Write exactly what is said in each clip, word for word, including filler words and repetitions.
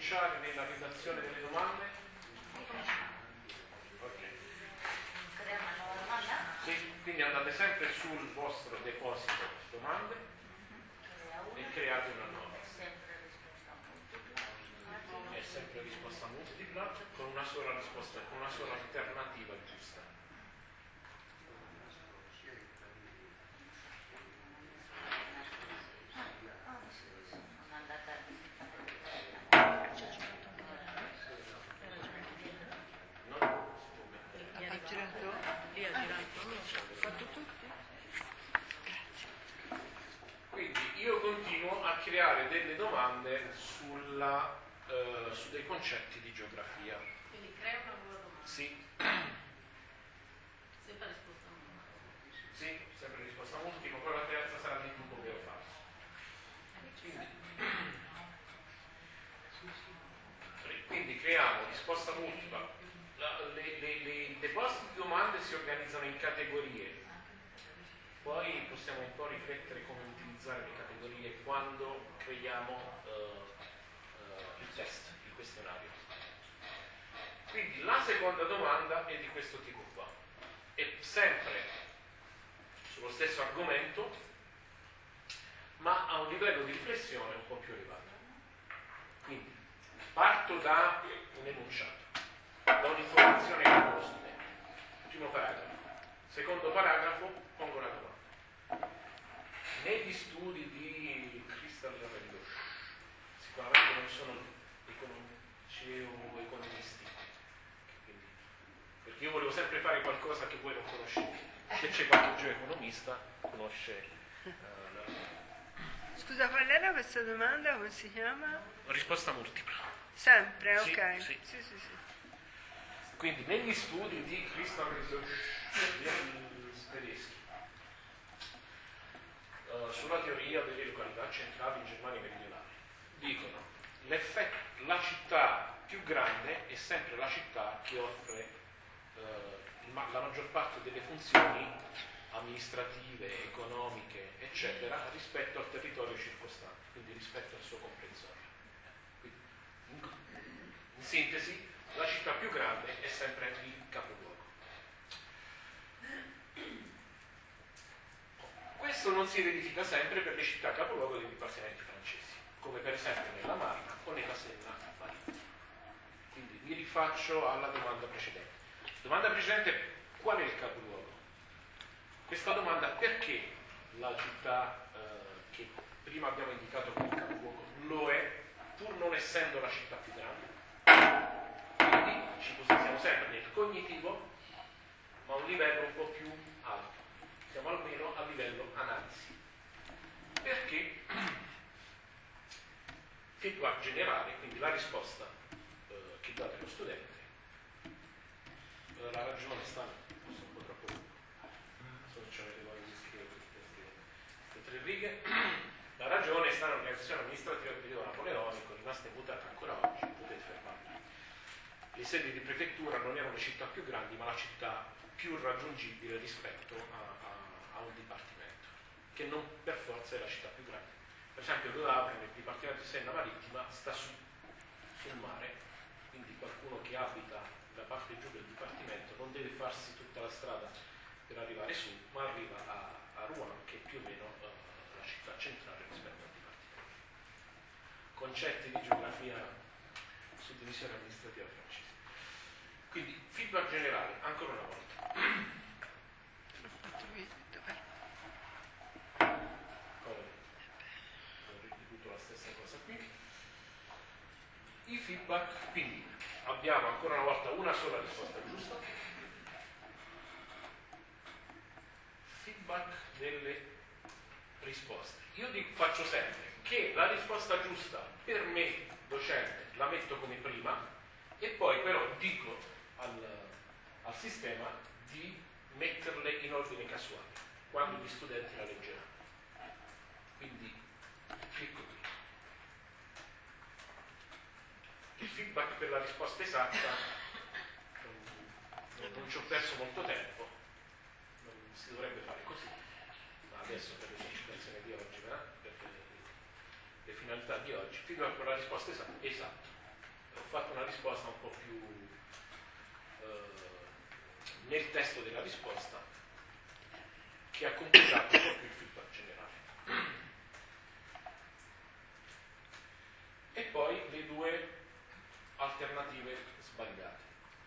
cominciare nella redazione delle domande? Ok. Creiamo una nuova domanda? Sì, quindi andate sempre sul vostro deposito domande e create una nuova. Sempre risposta multipla. È sempre risposta multipla con una sola risposta, con una sola alternativa giusta. Quindi io continuo a creare delle domande sulla, eh, su dei concetti di geografia. Quindi crea una nuova domanda. Sì. Sempre risposta multipla. Sì, sempre risposta multipla, poi la terza sarà di tipo vero o falso. Quindi, quindi creiamo risposta multipla. La, le, le, le, I depositi di domande si organizzano in categorie. Poi possiamo un po' riflettere come utilizzare le categorie quando creiamo uh, uh, il test, il questionario. Quindi la seconda domanda è di questo tipo qua. È sempre sullo stesso argomento, ma a un livello di riflessione un po' più elevato. Quindi parto da un enunciato, da un'informazione che ho lo studente. Primo paragrafo. Secondo paragrafo pongo la domanda. Negli studi di Crystal Revellosh, sicuramente non sono economici o economisti, quindi, perché io volevo sempre fare qualcosa che voi non conoscete. Se c'è qualche geoeconomista conosce uh, la... Scusa, qual era questa domanda? Come si chiama? Risposta multipla. Sempre, Sì, ok. sì. Sì, sì, sì. Quindi negli studi di Crystal Revellosh tedeschi uh, sulla teoria delle località centrali in Germania meridionale dicono l'effetto, la città più grande è sempre la città che offre uh, la maggior parte delle funzioni amministrative, economiche, eccetera, rispetto al territorio circostante, quindi rispetto al suo comprensorio. Quindi, in, in sintesi, la città più grande è sempre il capoluogo. Questo non si verifica sempre per le città capoluogo dei dipartimenti francesi, come per esempio nella Marca o nella Senna marittima. Quindi mi rifaccio alla domanda precedente. Domanda precedente, qual è il capoluogo? Questa domanda, perché la città eh, che prima abbiamo indicato come capoluogo lo è, pur non essendo la città più grande? Quindi ci posizioniamo sempre nel cognitivo, ma a un livello un po' più alto. Siamo almeno a livello analisi. Perché feedback generale, quindi la risposta eh, che date allo studente, eh, la ragione sta, forse un po' troppo lungo, non so se avete voglia di scrivere queste tre righe, la ragione sta nell'organizzazione amministrativa del periodo napoleonico, rimasta immutata ancora oggi, potete fermarvi. Le sedi di prefettura non erano le città più grandi, ma la città più raggiungibile rispetto a, a, a un dipartimento, che non per forza è la città più grande. Per esempio Le Havre, nel dipartimento di Senna Marittima, sta su, sul mare, quindi qualcuno che abita la parte giù del dipartimento non deve farsi tutta la strada per arrivare su, ma arriva a, a Rouen, che è più o meno uh, la città centrale rispetto al dipartimento. Concetti di geografia, suddivisione amministrativa francese. Quindi feedback generale, ancora una volta. Ripeto la stessa cosa qui. I feedback, quindi abbiamo ancora una volta una sola risposta giusta. Feedback delle risposte. Io dico, faccio sempre che la risposta giusta per me, docente, la metto come prima e poi però dico al, al sistema di metterle in ordine casuale quando gli studenti la leggeranno. Quindi clicco qui. Il feedback per la risposta esatta, non, non ci ho perso molto tempo, non si dovrebbe fare così, ma adesso per l'esercitazione di oggi, eh, per le, le finalità di oggi, feedback per la risposta esatta, esatto. risposta un po' più eh, nel testo della risposta, che ha completato un po' più il feedback generale. E poi le due alternative sbagliate.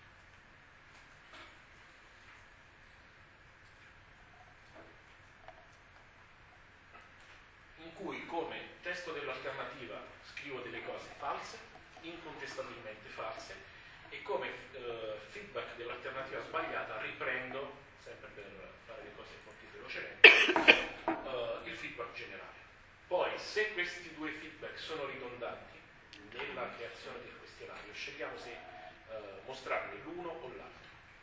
In cui come testo dell'alternativa scrivo delle cose false, incontestabilmente false, e come eh, feedback dell'alternativa sbagliata riprendo, sempre per fare le cose un po' più velocemente, eh, il feedback generale. Poi se questi due feedback sono ridondanti nella creazione del questionario, scegliamo se eh, mostrarne l'uno o l'altro.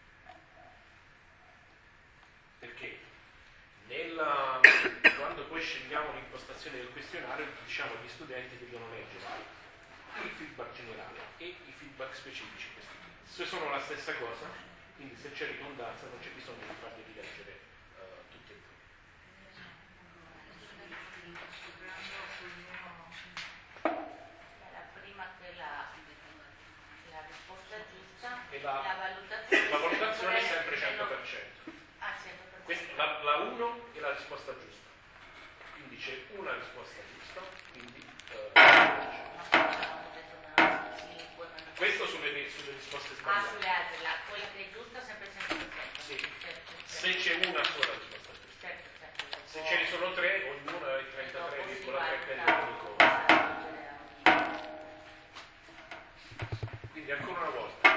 Perché nella, quando poi scegliamo l'impostazione del questionario, diciamo agli studenti che devono leggere il feedback generale e i feedback specifici. Se sono la stessa cosa, quindi se c'è ridondanza non c'è bisogno di farli rileggere uh, tutti e due. La prima che la, la risposta giusta E la, la valutazione, la valutazione è sempre cento per cento. Ah, cento per cento. Questa, la, la uno è la risposta giusta. Quindi c'è una risposta giusta, quindi uh, questo sulle, sulle risposte Ah, sbagliate. sulle altre, la, quella che è giusta sempre cento per cento. Sì. Certo, certo. Se c'è una sola risposta giusta. Certo, certo. Se ce ne sono tre, ognuna è trentatré virgola tre per l'unico. Quindi ancora una volta,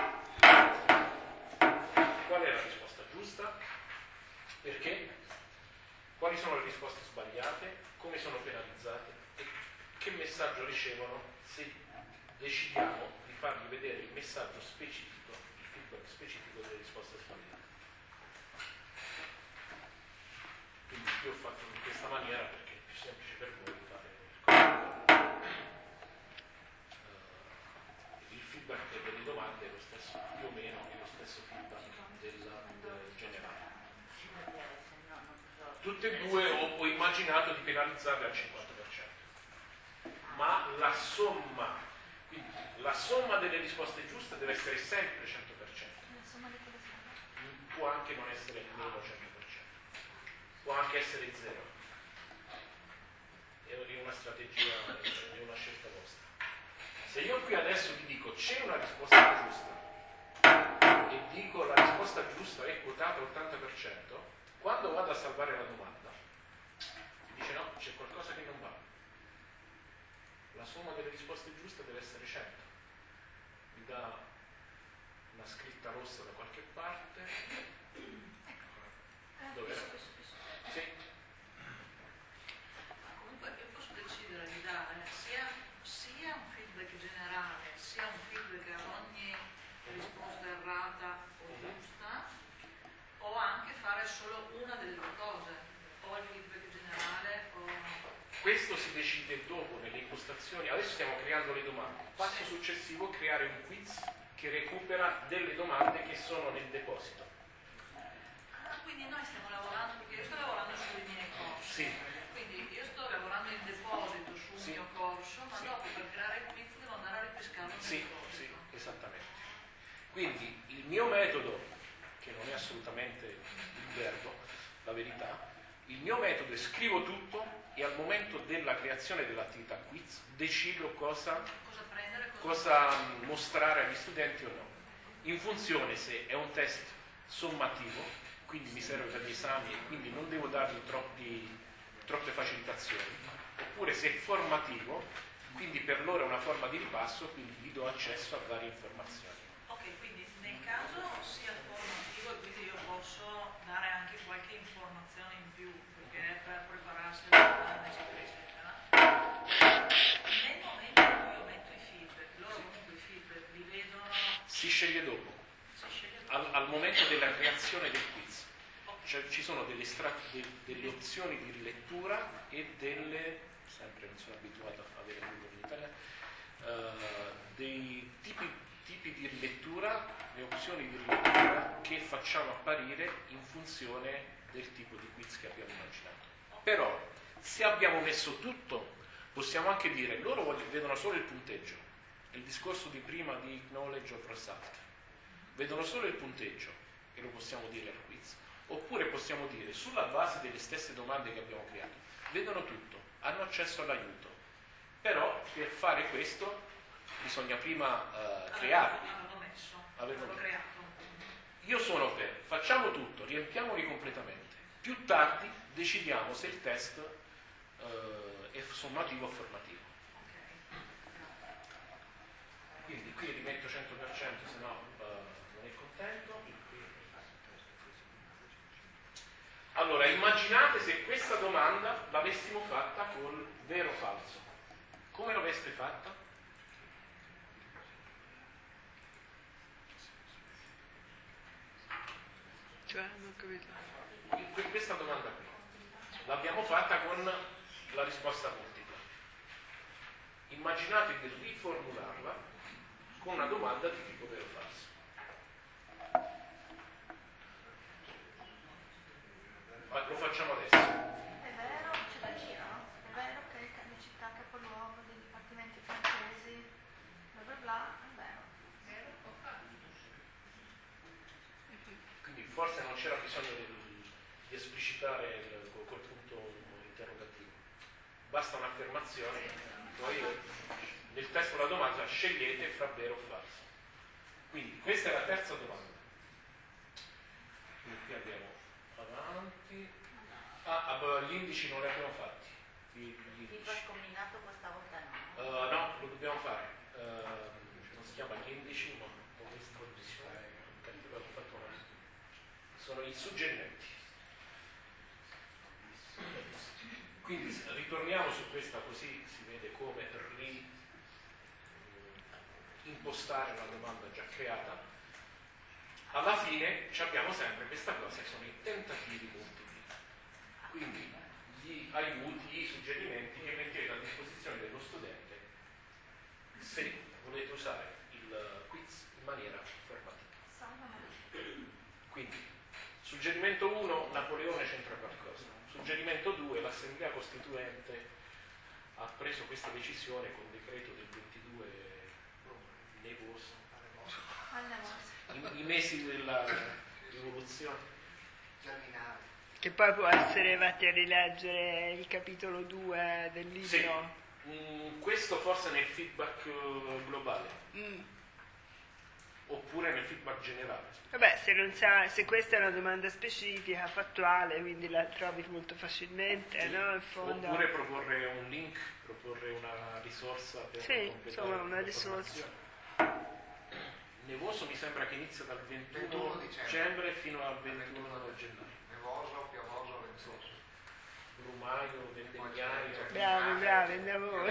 qual è la risposta giusta? Perché? Quali sono le risposte sbagliate? Come sono penalizzate? E che messaggio ricevono se decidiamo di fargli vedere il messaggio specifico, il feedback specifico delle risposte sbagliate? Quindi io ho fatto in questa maniera perché è più semplice per voi fare uh, il feedback delle domande è lo stesso, più o meno è lo stesso feedback del, del generale. Tutte e due ho, ho immaginato di penalizzarle al cinquanta per cento, ma la somma, quindi la somma delle risposte giuste deve essere sempre cento per cento. Può anche non essere nemmeno cento per cento, può anche essere zero. È una strategia, è una scelta vostra. Se io qui adesso vi dico c'è una risposta giusta e dico la risposta giusta è quotata all'ottanta per cento, quando vado a salvare la domanda mi dice no, c'è qualcosa che non va. La somma delle risposte giuste deve essere cento. Mi dà una scritta rossa da qualche parte. Dov'è? Sì. Comunque io posso decidere di dare sia, sia un feedback generale, sia un feedback a ogni risposta errata o giusta, o anche fare solo una delle due cose, o il feedback generale o... Questo si decide dopo nelle impostazioni. Adesso stiamo creando le domande. Passo successivo, creare un quiz che recupera delle domande che sono nel deposito. Ah, quindi noi stiamo lavorando, perché io sto lavorando sui miei corsi. Sì. Quindi io sto lavorando in deposito sul Sì. mio corso, ma Sì. dopo per creare il quiz devo andare a ripescarlo nel Sì, deposito. sì, esattamente. Quindi il mio metodo, che non è assolutamente il verbo, la verità, il mio metodo è scrivo tutto e al momento della creazione dell'attività quiz decido cosa, Cosa prendere, cosa... cosa mostrare agli studenti o no, in funzione se è un test sommativo, quindi mi serve per gli esami e quindi non devo dargli troppi, troppe facilitazioni, oppure se è formativo, quindi per loro è una forma di ripasso, quindi gli do accesso a varie informazioni. Ok, quindi nel caso sia formativo e quindi io posso dare anche qualche informazione in più, perché per prepararsi all'esame, eccetera, eccetera. Nel momento in cui io metto i feedback, loro comunque i feedback li vedono, Si sceglie dopo, si sceglie al, al momento della creazione del quiz. Cioè, ci sono delle, stra- de- delle opzioni di rilettura e delle, sempre non sono abituato a avere numeri in italiano, eh, dei tipi, tipi di rilettura, le opzioni di rilettura che facciamo apparire in funzione del tipo di quiz che abbiamo immaginato. Però, se abbiamo messo tutto, possiamo anche dire, loro vogliono- vedono solo il punteggio, È il discorso di prima di knowledge of result. Vedono solo il punteggio, e lo possiamo dire al quiz, oppure possiamo dire, sulla base delle stesse domande che abbiamo creato, vedono tutto, hanno accesso all'aiuto. Però per fare questo bisogna prima eh, crearli. L'hanno messo, Averlo l'hanno creato. creato. Io sono per, facciamo tutto, riempiamoli completamente. Più tardi decidiamo se il test eh, è sommativo o formativo. Ok. Quindi qui rimetto cento per cento, se no eh, non è contento. Allora, immaginate se questa domanda l'avessimo fatta col vero o falso. Come l'avreste fatta? Cioè, non ho capito. Que- Questa domanda qui l'abbiamo fatta con la risposta multipla. Immaginate di riformularla con una domanda di tipo vero o falso. Ma lo facciamo adesso. È vero, c'è da Cina, no? È vero che è città capoluogo dei dipartimenti francesi, bla bla bla, è vero. Quindi forse non c'era bisogno di, di esplicitare il, quel punto interrogativo. Basta un'affermazione, poi nel testo della domanda scegliete fra vero o falso. Quindi questa è la terza domanda. Quindi qui abbiamo avanti. Ah, ah, gli indici non li abbiamo fatti. Gli, gli indici. Feedback combinato questa volta no. Uh, no, lo dobbiamo fare. Uh, non si chiama gli indici, ma ho visto ho fatto una. Sono i suggerimenti. Quindi ritorniamo su questa, così si vede come ri, impostare una domanda già creata. Alla fine abbiamo sempre questa cosa che sono i tentativi multipli. Quindi gli aiuti, i suggerimenti che mettete a disposizione dello studente se volete usare il quiz in maniera affermativa. Quindi suggerimento uno, Napoleone c'entra qualcosa. Suggerimento due, l'Assemblea Costituente ha preso questa decisione con decreto del ventidue nevoso, i, i mesi della rivoluzione. Che poi può essere vatti a rileggere il capitolo due del libro. Sì. Mm, questo forse nel feedback uh, globale, Mm. oppure nel feedback generale. Vabbè, se, non sa, se questa è una domanda specifica, fattuale, quindi la trovi molto facilmente, Sì. no? In fondo. Oppure proporre un link, proporre una risorsa per Sì, completare insomma, una l'informazione. Nevoso mi sembra che inizia dal ventuno ventuno dicembre dicembre fino al ventuno gennaio. Nevoso, piovoso, ventoso. Brumaio, vendemmiaio, Bravi, bravi, andiamo.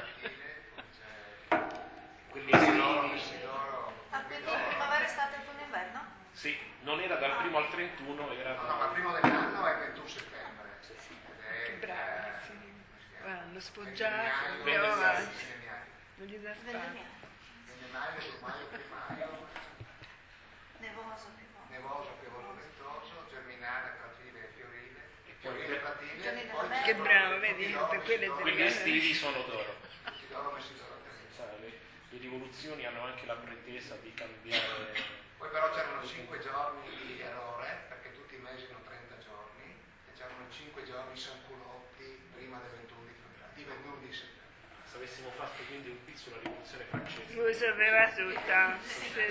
quelli Messidoro, estivi. Messidoro. Al periodo primavera, estate, autunno, inverno? Sì, non era dal primo al trentuno, era No, no, ma il primo dell'anno è il ventuno settembre. Che bravi, sì. Guarda, hanno sfoggiato, Vendemmiaio, andiamo vendemmiaio. avanti. Vendemmiaio. Non gli dà spazio. Vendemmiaio. Vendemmiaio, brumaio, primaio, Nevoso, piovoso. nevoso, piovoso, ventoso, germinale, pratile, fiorile, poi fiorile, pratile, Giorni poi del ci Che sono bravo, tutti vedi? loro, Per quelle Messidoro, quelli estivi sono d'oro. tutti loro, Messidoro, Termini. Sai, le, le rivoluzioni hanno anche la pretesa di cambiare. Poi però c'erano cinque giorni di errore, perché tutti i mesi hanno trenta giorni, e c'erano cinque giorni sanculotti prima del ventuno di febbraio, di ventuno di settembre. Se avessimo fatto quindi un quiz sulla rivoluzione francese. Lui sapeva tutta. Sì, sì.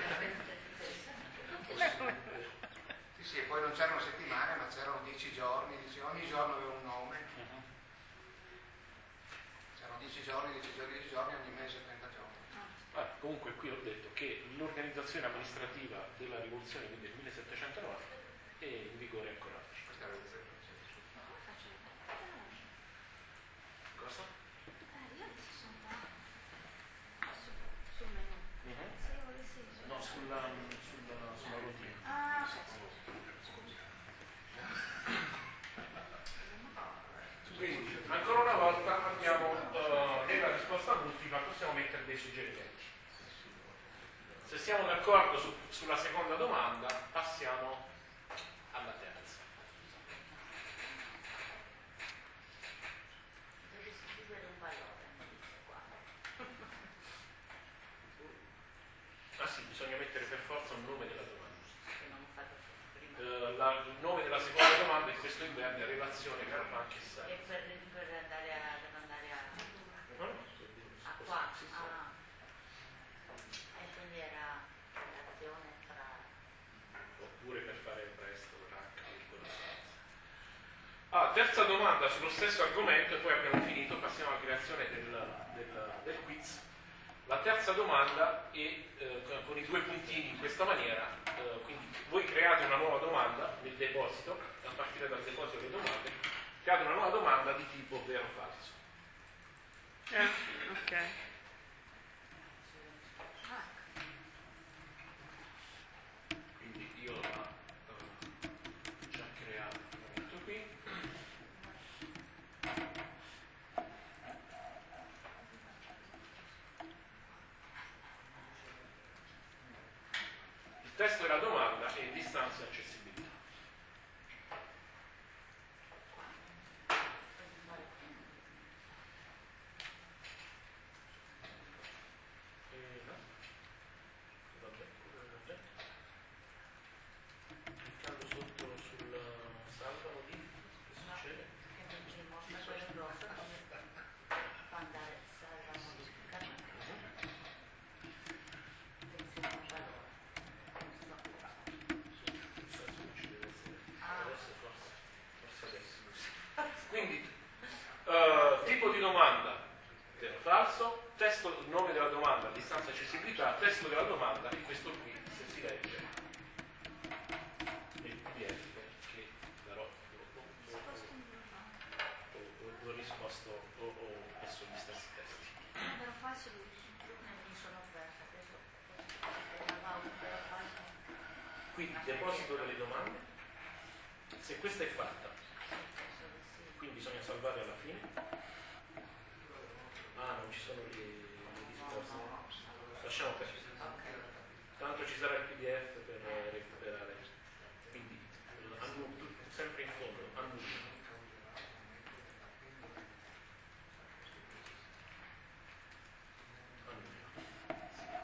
Sì, sì, e poi non c'erano settimane, ma c'erano dieci giorni, dieci- ogni giorno aveva un nome. Mhm. C'erano dieci giorni, dieci giorni, dieci giorni, ogni mese trenta giorni. Ah, comunque qui ho detto che l'organizzazione amministrativa della rivoluzione del millesettecentonovanta è in vigore ancora oggi. Questa è la rivoluzione francese. Cosa? Eh, io adesso sono qua. Su- sul menu. Mhm. Se io volessi... No, sulla, sulla, sulla routine. Ah, ok. Quindi, ancora una volta abbiamo eh, nella risposta multipla possiamo mettere dei suggerimenti. Se siamo d'accordo su, sulla seconda domanda, passiamo alla terza. Devi sostituire un valore, mi dice qua. mettere per forza un nome della domanda. Che non ho fatto prima. Eh, la- il nome della seconda domanda in questo inverno è relazione Carpacchi e E Science. per, per andare a, per andare a, No, no, a qua. sì, sì. Ah. E quindi era relazione tra... Oppure per fare presto H, virgola, Science. Ah, terza domanda sullo stesso argomento e poi abbiamo finito, passiamo alla creazione del, del, del quiz. La terza domanda è eh, con i due puntini in questa maniera, eh, quindi voi create una nuova domanda nel deposito, a partire dal deposito delle domande, create una nuova domanda di tipo vero o falso. Ah, ok. Quindi io la eh, già creato, la metto qui. Il testo della domanda è distanza e accessibilità. Eh, no. Vabbè, vabbè. Cliccando sotto sul salva modifica, che succede? Che non ci mostra quello grosso come fa andare salva modifica. Attenzione al valore. Penso che ci deve essere. Ah. Adesso forse, forse adesso. Quindi, eh, tipo di domanda, vero o falso, testo, nome della domanda, distanza e accessibilità, testo della domanda, e questo qui, se si legge, nel P D F che darò dopo, o, o, o, o risposto o, o messo gli stessi testi. Vero o falso lui? Mi sono persa adesso. Eravamo però falso. Quindi, deposito delle domande, se questa è fatta, Penso di sì. quindi bisogna salvare alla fine. Ah, non ci sono le, le risposte. Lasciamo perdere. Ok. Tanto ci sarà il P D F per eh, recuperare. Quindi, annullo, sempre in fondo, annullo. Annullo.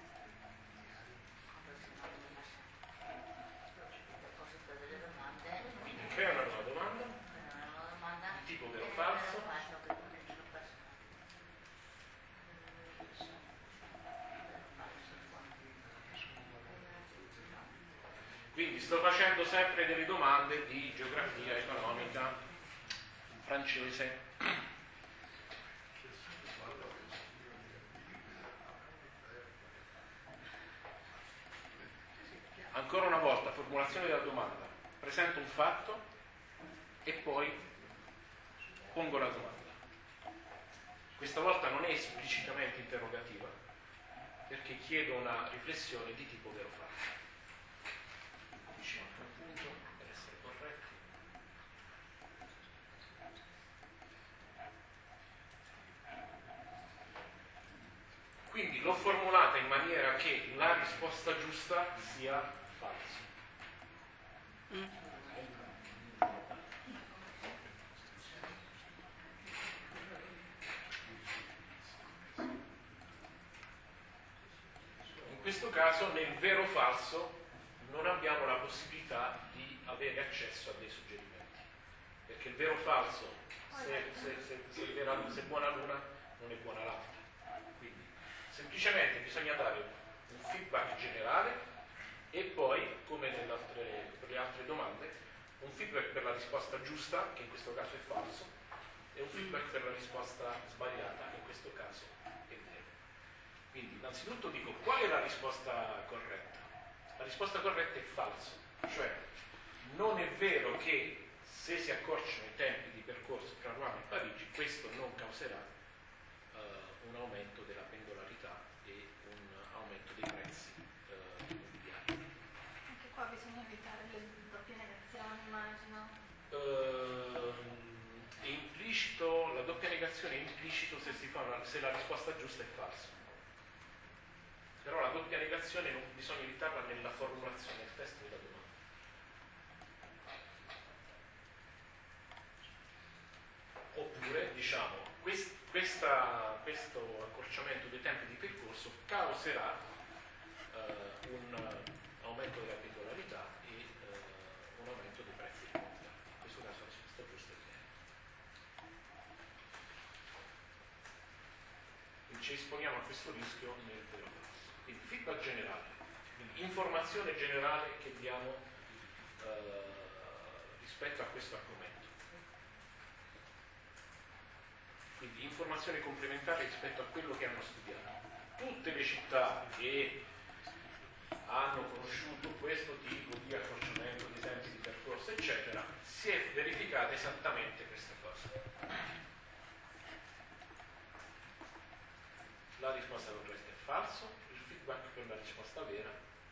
Deposito delle domande. Quindi crea una nuova domanda, Una domanda. di tipo vero o Vero falso. o falso, che non ce l'ho perso. Quindi sto facendo sempre delle domande di geografia economica, francese. Ancora una volta, formulazione della domanda. Presento un fatto e poi pongo la domanda. Questa volta non è esplicitamente interrogativa, perché chiedo una riflessione di tipo vero o falso. Vicino al punto, per essere corretti. Quindi l'ho formulata in maniera che la risposta giusta sia falso. In questo caso, nel vero o falso, non abbiamo la possibilità di avere accesso a dei suggerimenti. Perché il vero o falso, se, se, se, se, è vera- se è buona l'una, non è buona l'altra. Quindi, semplicemente bisogna dare un feedback generale e poi, come nelle altre, per le altre domande, un feedback per la risposta giusta, che in questo caso è falso, e un feedback per la risposta sbagliata, che in questo caso è vero. Quindi, innanzitutto dico qual è la risposta corretta. La risposta corretta è falso, cioè non è vero che se si accorciano i tempi di percorso tra Roma e Parigi, questo non causerà uh, un aumento della pendolarità e un aumento dei prezzi uh, immobiliari. Anche qua bisogna evitare le doppie negazioni, immagino. Uh, è implicito, la doppia negazione è implicito se, si fa una, se la risposta giusta è falsa. Però la doppia negazione non bisogna evitarla nella formulazione del testo della domanda. Oppure, diciamo, quest, questa, questo accorciamento dei tempi di percorso causerà uh, un uh, aumento della titolarità e uh, un aumento dei prezzi di vendita. In questo caso la risposta giusta è che quindi ci esponiamo a questo rischio nel vero caso. Quindi feedback generale, quindi informazione generale che diamo uh, rispetto a questo argomento. Quindi informazione complementare rispetto a quello che hanno studiato. Tutte le città che hanno conosciuto questo tipo di accorciamento di tempi di percorso, eccetera, si è verificata esattamente questa cosa. La risposta corretta è falso, il feedback per la risposta vera,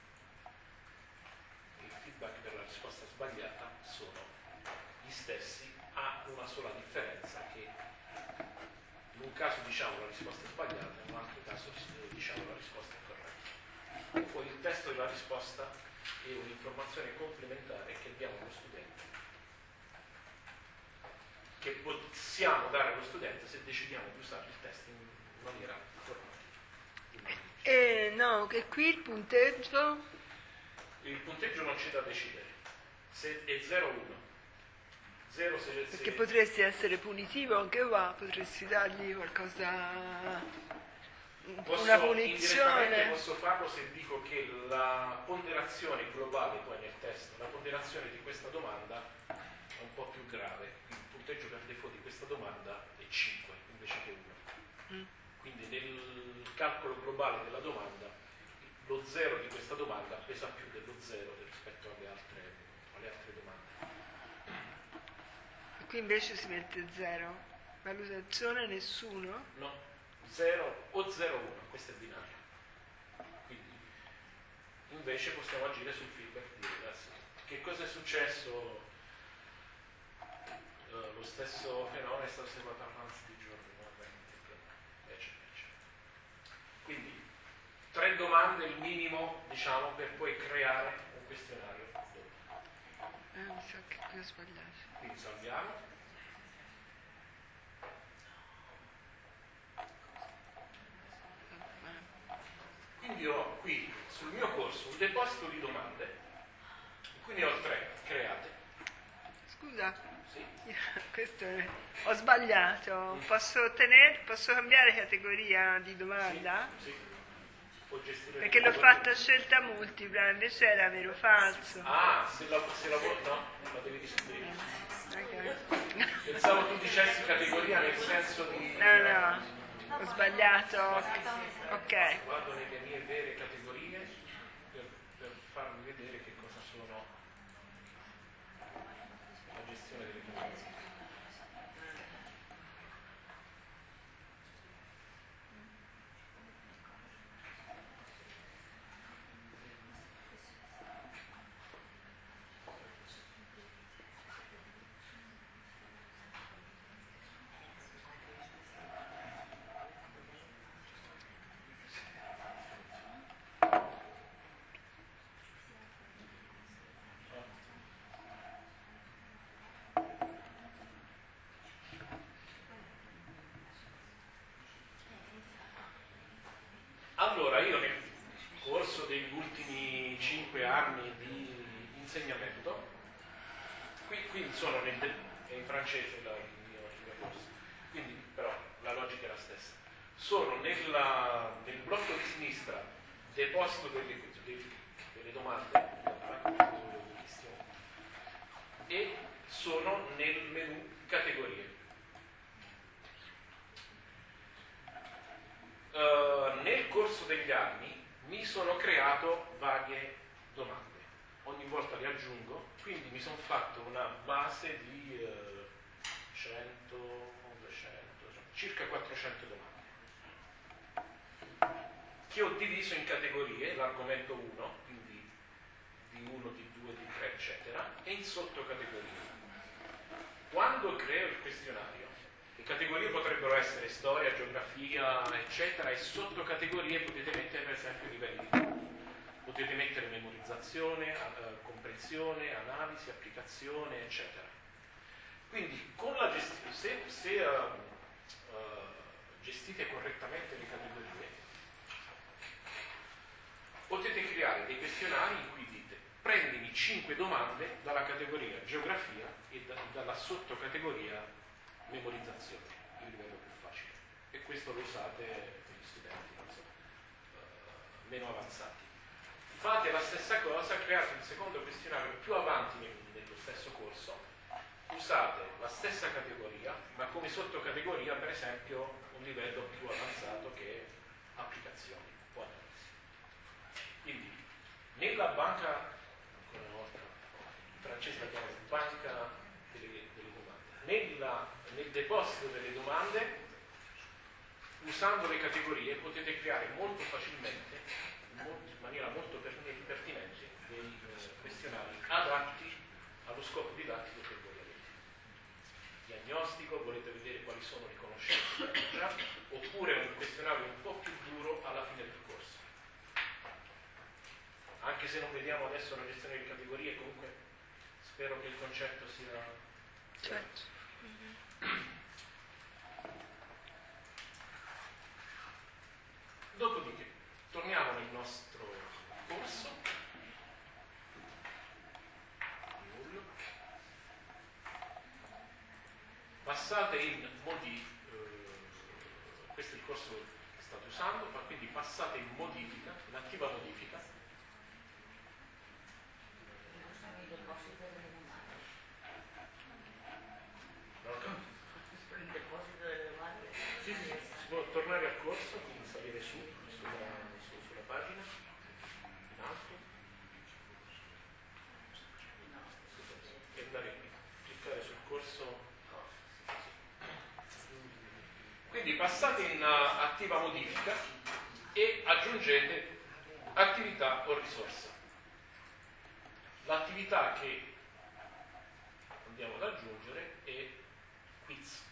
il feedback per la risposta sbagliata sono gli stessi, ha una sola differenza che in un caso diciamo la risposta è sbagliata, in un altro caso diciamo la risposta è corretta. E poi il testo della risposta è un'informazione complementare che diamo allo studente, che possiamo dare allo studente se decidiamo di usare il test in maniera formativa. E no, che qui il punteggio? Il punteggio non c'è da decidere, se è zero uno. zero se, se Perché potresti essere punitivo anche qua, potresti dargli qualcosa, posso, una punizione. indirettamente posso farlo se dico che la ponderazione globale poi nel testo, la ponderazione di questa domanda è un po' più grave, il punteggio per default di questa domanda è cinque invece che uno. Mm. Quindi nel calcolo globale della domanda lo zero di questa domanda pesa più dello zero rispetto alle altre, alle altre domande. Qui invece si mette zero. Valutazione nessuno? No, zero o zero uno, questo è binario. Quindi invece possiamo agire sul feedback di ragazzi. Che cosa è successo? Uh, lo stesso fenomeno è stato osservato avanti di giorni, eccetera, eccetera. Quindi tre domande il minimo, diciamo, per poi creare un questionario. Eh, mi sa che qui ho sbagliato. Quindi salviamo. Quindi ho qui sul mio corso un deposito di domande, qui ne ho tre create. Scusa, Sì. questo è... ho sbagliato. Posso ottenere, posso cambiare categoria di domanda? Sì, sì. Può gestire Perché l'ho fatta a scelta multipla, invece era vero o falso. Ah, se la, se la vuoi, no, la devi riscrivere. Okay. Pensavo tu dicessi categoria nel senso di... No, no, ho sbagliato. Ok. Vado nelle mie vere categorie per, per farvi vedere che cosa sono la gestione delle categorie. Allora, io nel corso degli ultimi cinque anni di insegnamento, qui, qui sono nel, è in francese la, il, mio, il mio corso, quindi però la logica è la stessa. Sono nella, nel blocco di sinistra deposito delle, delle, delle domande e sono nel menu categorie. Uh, nel corso degli anni mi sono creato varie domande, ogni volta le aggiungo, quindi mi sono fatto una base di uh, cento, duecento, circa quattrocento domande, che ho diviso in categorie, l'argomento uno, quindi di uno, di due, di tre, eccetera, e in sottocategorie. Quando creo il questionario, le categorie potrebbero essere storia, geografia, eccetera, e sottocategorie potete mettere per esempio i livelli di campo. Potete mettere memorizzazione, eh, comprensione, analisi, applicazione, eccetera. Quindi con la gestione, se, se uh, uh, gestite correttamente le categorie, potete creare dei questionari in cui dite prendimi cinque domande dalla categoria geografia e da, dalla sottocategoria memorizzazione, il livello più facile. E questo lo usate per gli studenti non so, uh, meno avanzati. Fate la stessa cosa, create un secondo questionario più avanti nel, nello stesso corso, usate la stessa categoria, ma come sottocategoria per esempio un livello più avanzato che è applicazioni o analisi. Quindi nella banca, ancora una volta, in francese la chiamano banca delle, delle domande, nella, nel deposito delle domande, usando le categorie potete creare molto facilmente, molto, in maniera molto pertinente, dei eh, questionari adatti allo scopo didattico che voi avete. Diagnostico, volete vedere quali sono le conoscenze già, oppure un questionario un po' più duro alla fine del corso. Anche se non vediamo adesso la gestione di categorie, comunque spero che il concetto sia... Certo. Mm-hmm. Dopodiché, torniamo nel nostro corso. Passate in modi, eh, questo è il corso che state usando, ma quindi passate in modifica, in attiva modifica. Sì, sì, si può tornare al corso, quindi salire su, sulla, su, sulla pagina, in alto, e andare qui, cliccare sul corso. Quindi passate in uh, attiva modifica e aggiungete attività o risorsa. L'attività che andiamo ad aggiungere è quiz.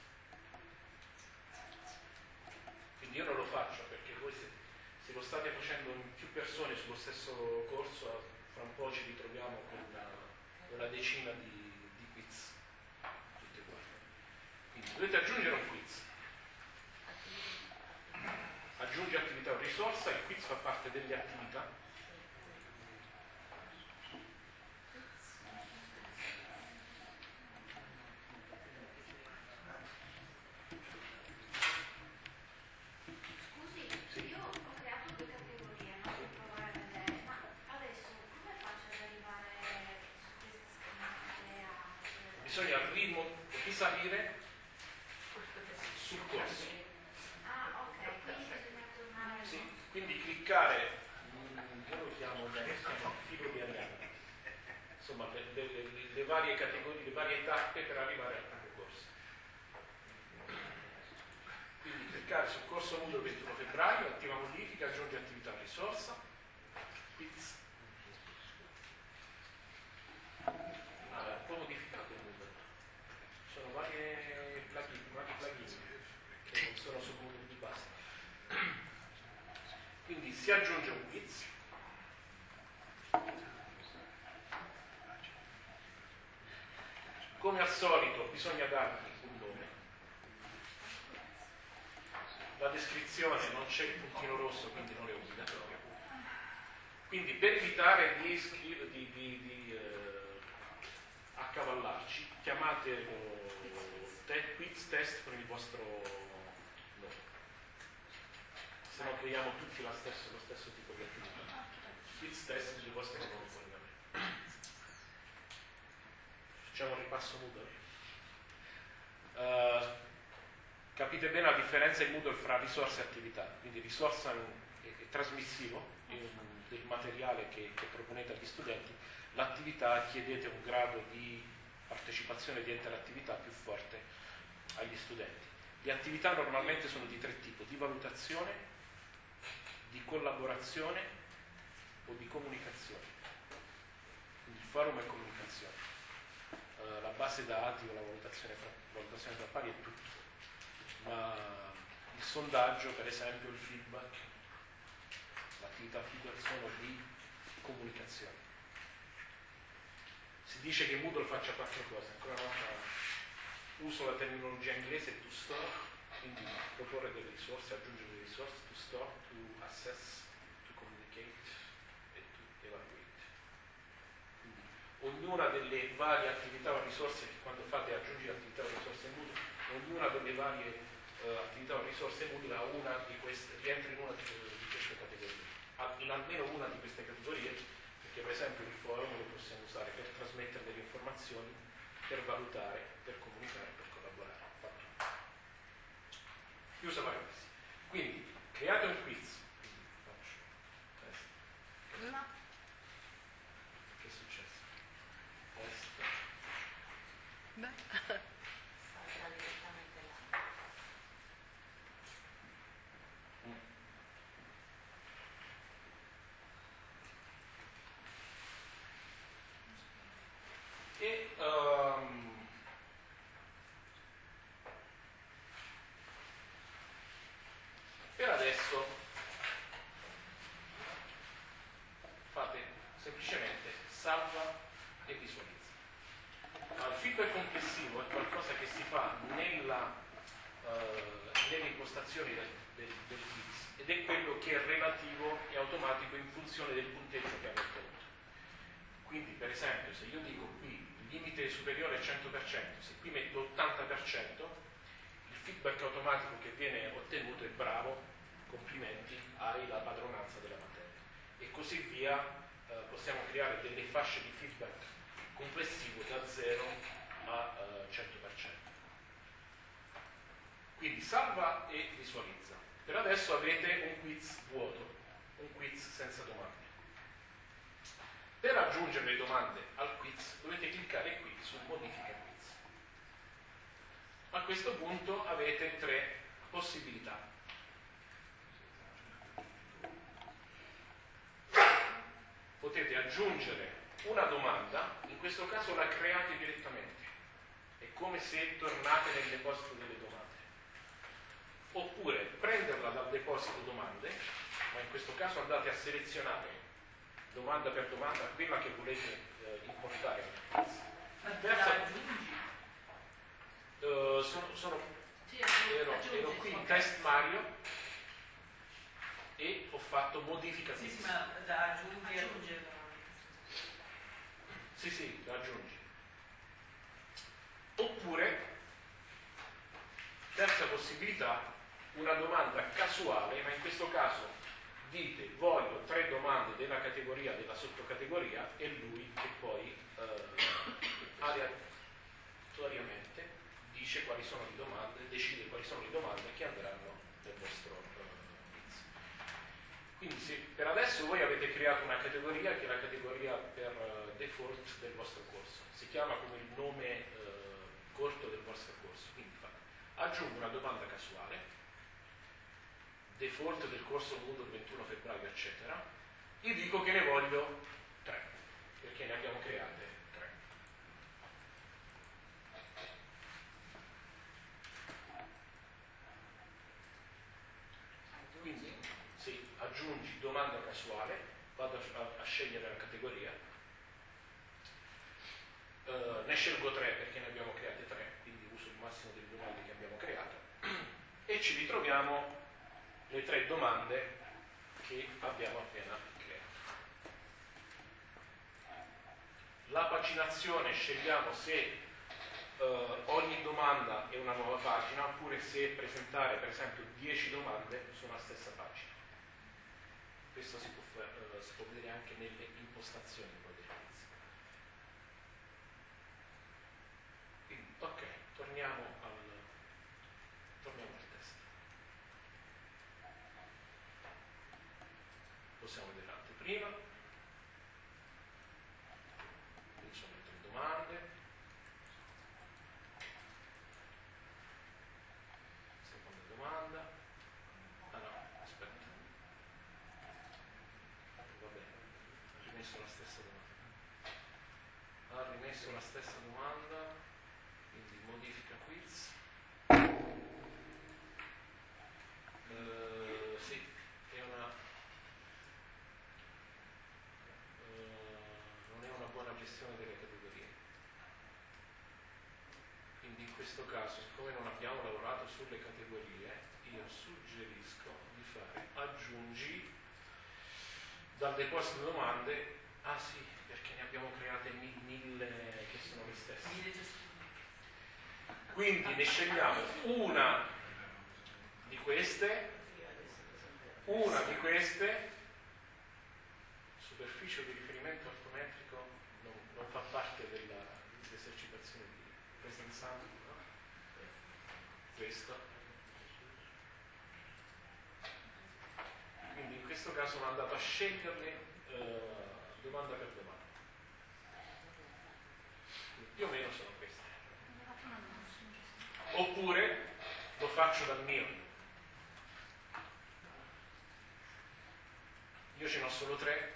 Quindi io non lo faccio perché voi se, se lo state facendo in più persone sullo stesso corso, fra un po' ci ritroviamo con una, una decina di, di quiz. Tutte quante. Quindi dovete aggiungere un quiz. Aggiungi attività o risorsa, il quiz fa parte delle attività. Scusi, io ho creato due categorie, no? Per provare a vedere, ma adesso come faccio ad arrivare su queste schematiche a... Bisogna rimo- risalire sul corso. Ah, ok, quindi bisogna tornare... Sì, quindi cliccare, mm, io lo chiamo, lo chiamo filo di Arianna, insomma le, le, le, le varie categorie, le varie tappe per arrivare al primo corso. Quindi cliccare sul corso Moodle ventuno febbraio, attiva modifica, aggiungi attività risorsa, quiz. Ah, è un po' modificato il Moodle. Ci sono varie plugin, vari plugin che non sono su Moodle di base. Quindi si aggiunge un quiz. Come al solito bisogna dargli un nome. La descrizione non c'è il puntino rosso, quindi non è obbligatorio. Quindi per evitare di, iscri- di, di, di eh, accavallarci, chiamate te- quiz test con il vostro nome. Se no creiamo tutti la stesso, lo stesso tipo di attività. Quiz test il vostro nome con me. Facciamo un ripasso Moodle. Uh, capite bene la differenza in Moodle fra risorsa e attività. Quindi risorsa è, è trasmissivo, è un, del materiale che, che proponete agli studenti. L'attività chiedete un grado di partecipazione, di interattività più forte agli studenti. Le attività normalmente sono di tre tipi: di valutazione, di collaborazione o di comunicazione. Quindi il forum è comunicazione. Uh, la base dati o la valutazione tra, valutazione tra pari è tutto, ma il sondaggio, per esempio, il feedback, l'attività feedback sono di comunicazione. Si dice che Moodle faccia quattro cose, ancora una volta uso la terminologia inglese: to store, quindi proporre delle risorse, aggiungere delle risorse, to store, to assess, to communicate e to evaluate. ognuna delle varie attività o risorse che quando fate aggiungi attività o risorse mutui, ognuna delle varie eh, attività o risorse mutui ha una di queste, rientra in una di, di queste categorie, in almeno una di queste categorie, perché per esempio il forum lo possiamo usare per trasmettere delle informazioni, per valutare, per comunicare, per collaborare. Fatto. Chiusa parentesi. Quindi create un quiz. Faccio questo. No. Che è successo? Questo. Beh. Salta direttamente là. Mm. E um, per adesso fate semplicemente salva e visualizza. Il feedback complessivo è qualcosa che si fa nella, uh, nelle impostazioni del, del, del quiz ed è quello che è relativo e automatico in funzione del punteggio che avete ottenuto. Quindi per esempio se io dico qui il limite è superiore al cento per cento, se qui metto ottanta per cento, il feedback automatico che viene ottenuto è bravo, complimenti, hai la padronanza della materia. E così via eh, possiamo creare delle fasce di feedback complessivo da zero a eh, cento per cento. Quindi salva e visualizza. Per adesso avete un quiz vuoto, un quiz senza domande. Per aggiungere le domande al quiz dovete cliccare qui su modifica quiz. A questo punto avete tre possibilità. Potete aggiungere una domanda, in questo caso la create direttamente. È come se tornate nel deposito delle domande. Oppure prenderla dal deposito domande, ma in questo caso andate a selezionare domanda per domanda quella che volete eh, importare nel quiz. Ma Terza- la aggiungi? Eh, sono, sono, Sì, aggiungi, ero, aggiungi, ero qui in ok. test Mario e ho fatto modifica Sì, quiz. sì, ma da aggiungi e aggiungi. Sì, sì, lo aggiungi. Oppure, terza possibilità, una domanda casuale, ma in questo caso dite voglio tre domande della categoria, della sottocategoria e lui che poi eh, aleatoriamente dice quali sono le domande, decide quali sono le domande che andranno nel vostro eh, quiz. Quindi se per adesso voi avete creato una categoria che è la categoria per uh, default del vostro corso, si chiama come il nome uh, corto del vostro corso. Quindi fate, aggiungo una domanda casuale, default del corso Moodle ventuno febbraio eccetera, io dico che ne voglio tre, perché ne abbiamo create tre. Quindi sì, aggiungi domanda casuale, vado a, a scegliere la categoria, uh, ne scelgo tre perché ne abbiamo create tre, quindi uso il massimo delle domande che abbiamo creato e ci ritroviamo le tre domande che abbiamo appena creato. La paginazione scegliamo se uh, ogni domanda è una nuova pagina oppure se presentare per esempio dieci domande su una stessa pagina. Questo si può, uh, si può vedere anche nelle impostazioni poi del quiz. Quindi, ok, torniamo al, torniamo al test. Possiamo vedere l'anteprima, qui sono le tre domande, seconda domanda, ah no, aspetta, va bene, ha rimesso la stessa domanda, ha rimesso la stessa domanda, quindi modifica quiz, uh, sì, è una... non è una buona gestione delle categorie. Quindi in questo caso, siccome non abbiamo lavorato sulle categorie, io suggerisco di fare aggiungi dal deposito domande Ah sì, perché ne abbiamo create mille, mille che sono le stesse. Quindi ne scegliamo una di queste, una di queste, superficie di riferimento ortometrico non, non fa parte della, dell'esercitazione di presenza, no? Questo. Quindi in questo caso sono andato a sceglierli eh, domanda per domanda. Quindi più o meno sono queste. Oppure lo faccio dal mio. Io ce n'ho solo tre.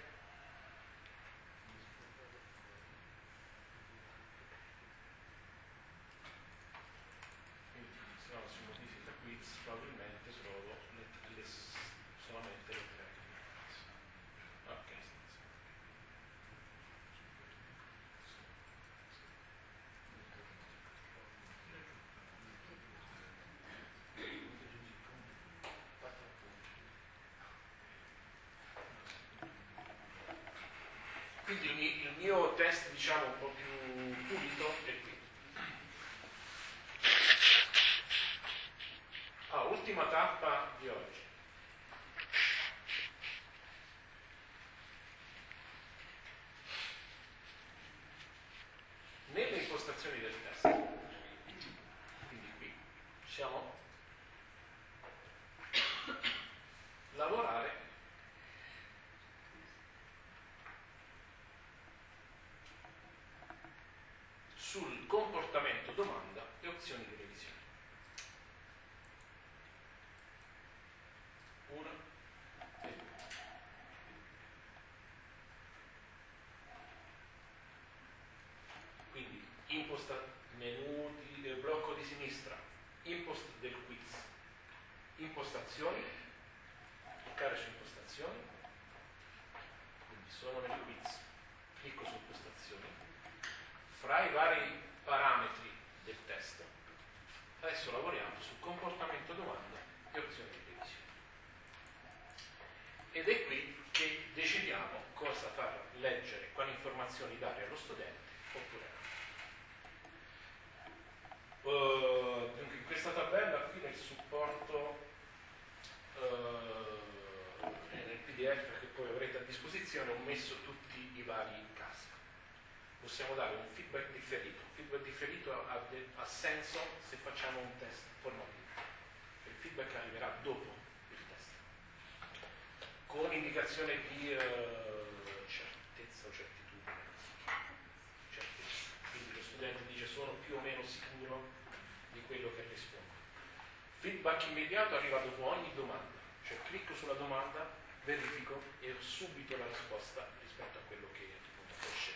Quindi se no su modifica quiz probabilmente trovo le, le, solamente le tre. Ok. Quindi il mio, il mio test, diciamo, un po' più pulito è qui. Ah, ultima tappa di oggi. Nelle impostazioni del test, quindi qui, possiamo lavorare sul comportamento domanda e opzioni di revisione. Una e due. Quindi imposta menu di, eh, blocco di sinistra, impost del quiz, impostazioni, cliccare su impostazioni, quindi sono nel quiz, clicco su impostazioni. Fra i vari parametri del test, adesso lavoriamo su comportamento domanda e opzioni di revisione. Ed è qui che decidiamo cosa far leggere, quali informazioni dare allo studente oppure no. Uh, dunque in questa tabella qui nel supporto, uh, nel P D F che poi avrete a disposizione, ho messo tutti i vari casi. Possiamo dare un feedback differito. Un feedback differito ha, de, ha senso se facciamo un test formativo. Il feedback arriverà dopo il test, con indicazione di uh, certezza o certitudine. Certezza. Quindi lo studente dice sono più o meno sicuro di quello che risponde. Feedback immediato arriva dopo ogni domanda, cioè clicco sulla domanda, verifico e ho subito la risposta rispetto a quello che appunto ho scelto.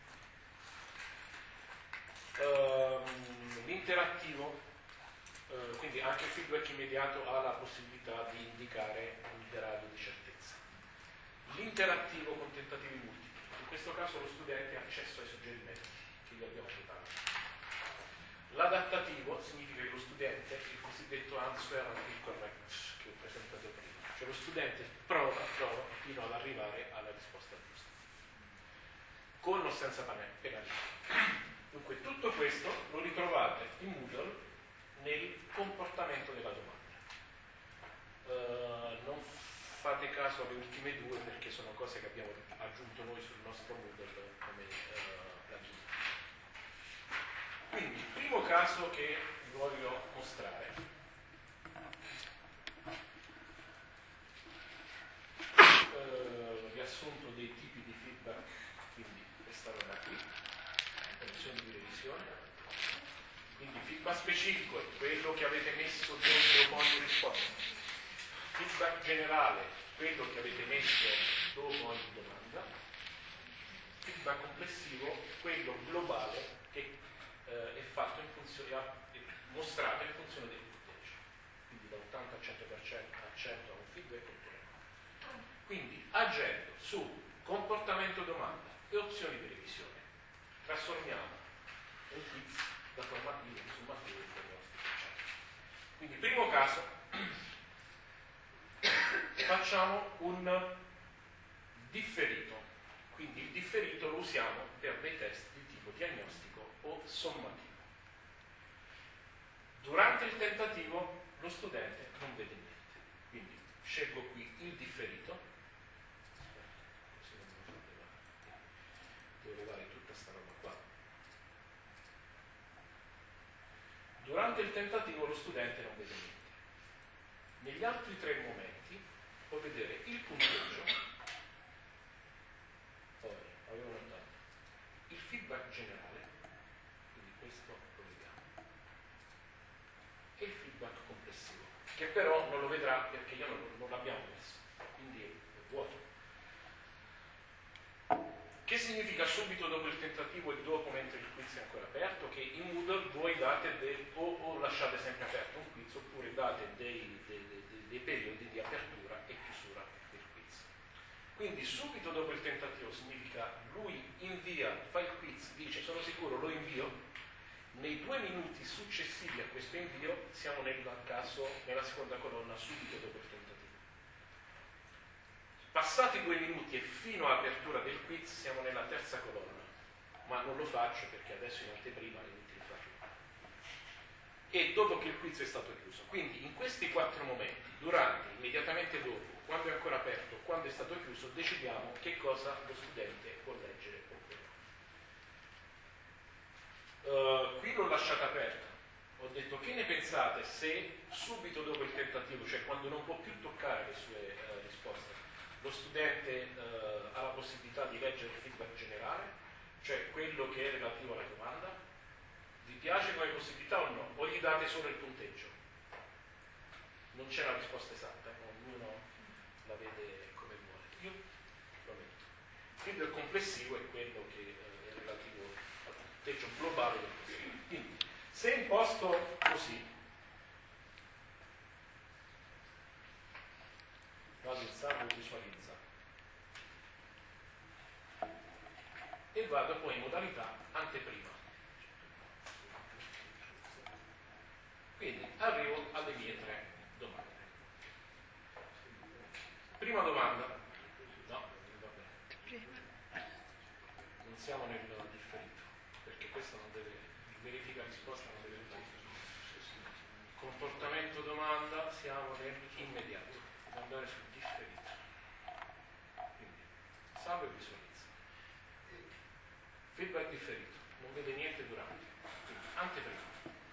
Uh, l'interattivo, uh, quindi anche il feedback immediato ha la possibilità di indicare un grado di certezza. L'interattivo con tentativi multipli, in questo caso lo studente ha accesso ai suggerimenti che gli abbiamo dato. L'adattativo significa che lo studente, il cosiddetto answer incorrect che ho presentato prima, cioè lo studente prova, prova fino ad arrivare alla risposta giusta, con o senza penalità. Dunque tutto questo lo ritrovate in Moodle nel comportamento della domanda. Uh, non fate caso alle ultime due perché sono cose che abbiamo aggiunto noi sul nostro Moodle come uh, plugin. Quindi il primo caso che vi voglio mostrare uh, riassunto dei tipi di feedback, quindi questa roba qui, opzioni di revisione. Quindi feedback specifico è quello che avete messo dentro ogni risposta, feedback generale quello che avete messo dopo ogni domanda, feedback complessivo quello globale che eh, è fatto in funzione, è mostrato in funzione del punteggio, quindi da ottanta al cento per cento a cento a un feedback oppure no. Quindi agendo su comportamento domanda e opzioni di revisione trasformiamo un quiz da formativo in summativo in diagnostico. Quindi primo caso, facciamo un differito, quindi il sommativo. Durante il tentativo lo studente non vede niente. Quindi scelgo qui il differito. Così non me lo fate levare. Devo levare tutta sta roba qua. Durante il tentativo lo studente non vede niente. Negli altri tre momenti può vedere il punteggio, poi avevo notato il feedback generale, quindi questo lo vediamo, e il feedback complessivo, che però non lo vedrà perché io non, non l'abbiamo messo, quindi è vuoto. Che significa subito dopo il tentativo e dopo mentre il quiz è ancora aperto? Che in Moodle voi date del, o, o lasciate sempre aperto un quiz oppure date dei, dei, dei, dei periodi di apertura e chiusura del quiz. Quindi subito dopo il tentativo significa lui invia, fa il quiz, dice sono sicuro, lo invio. Nei due minuti successivi a questo invio siamo nel caso, nella seconda colonna subito dopo il tentativo. Passati due minuti e fino all'apertura del quiz siamo nella terza colonna, ma non lo faccio perché adesso in anteprima è inutile farlo. E dopo che il quiz è stato chiuso. Quindi in questi quattro momenti, durante, immediatamente dopo, quando è ancora aperto, quando è stato chiuso, decidiamo che cosa lo studente può leggere oppure no. Uh, qui l'ho lasciata aperta. Ho detto che ne pensate se subito dopo il tentativo, cioè quando non può più toccare le sue uh, risposte, lo studente eh, ha la possibilità di leggere il feedback generale, cioè quello che è relativo alla domanda. Vi piace come possibilità o no? O gli date solo il punteggio? Non c'è una risposta esatta, ognuno la vede come vuole. Io lo metto. Il feedback complessivo è quello che eh, è relativo al punteggio globale del quesito. Quindi, se imposto così, vado in salvo visualizza e vado poi in modalità anteprima. Quindi arrivo alle mie tre domande. Prima domanda. No, va bene. Non siamo nel differito, perché questo non deve, verifica risposta non deve fare. Comportamento domanda, siamo nel immediato. Devo andare sul differito. Quindi salvo e visualizza. Feedback differito, non vede niente durante. Quindi anteprima.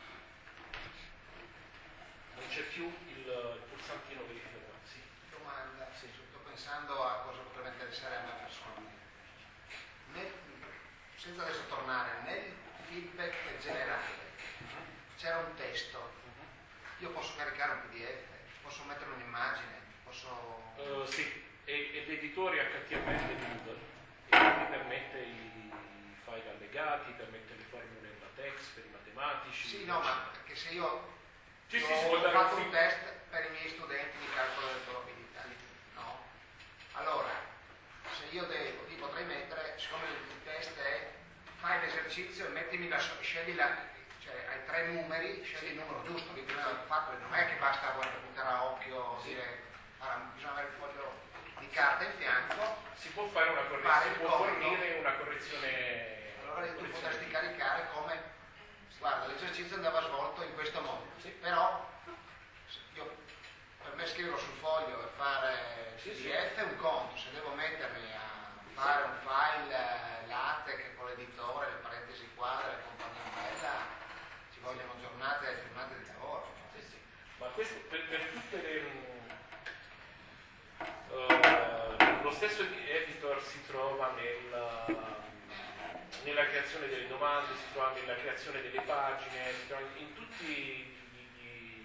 Non c'è più il, il pulsantino verifica. Sì. Domanda, sì. Sto pensando a cosa potrebbe interessare a me personalmente. Nel, senza adesso tornare, nel feedback generale c'era un testo. Io posso caricare un P D F, posso mettere un'immagine, posso... Uh, sì, e, ed editori H T M L di Google, e quindi permette i file allegati, permette le formule in latex per i matematici. Sì, no, ma perché se io, sì, io sì, ho sì, fatto sì. un test per i miei studenti di calcolo delle probabilità, no? Allora, se io devo, li potrei mettere, siccome il test è fai l'esercizio e mettimi la, scegli la... Cioè, hai tre numeri, scegli il numero giusto, quindi fatto, non è che basta guardare a occhio, dire, allora, bisogna avere il foglio di carta in fianco. Si può fare una fare correzione, il può conto. fornire una correzione. Allora tu correzione. potresti caricare come, guarda, l'esercizio andava svolto in questo modo, sì, però io, per me scriverlo sul foglio e fare P D F sì, sì. È un conto, se devo mettermi a fare un file LaTeX con l'editore, le parentesi quadre, la compagnia bella, ci vogliono giornate e giornate di lavoro. Sì, sì. Ma questo per, per tutte le... Uh, lo stesso editor si trova nel, nella creazione delle domande, si trova nella creazione delle pagine, si trova in tutti gli,